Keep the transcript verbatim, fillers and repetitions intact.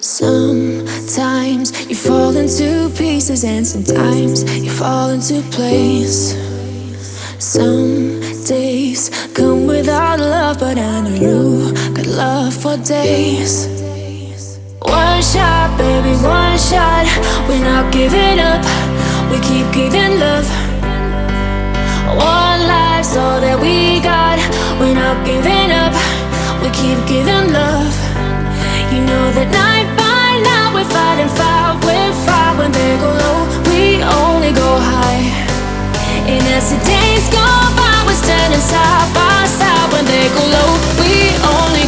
Sometimes you fall into pieces, and sometimes you fall into place. Some days come without love, but I know you got love for days. One shot, baby, one shot. We're not giving up, we keep giving love. One life's all that we got. We're not giving up, we keep giving love. You know that night by night we're fighting fire with fire. When they go low, we only go high. And as the days go by, we're standing side by side. When they go low, we only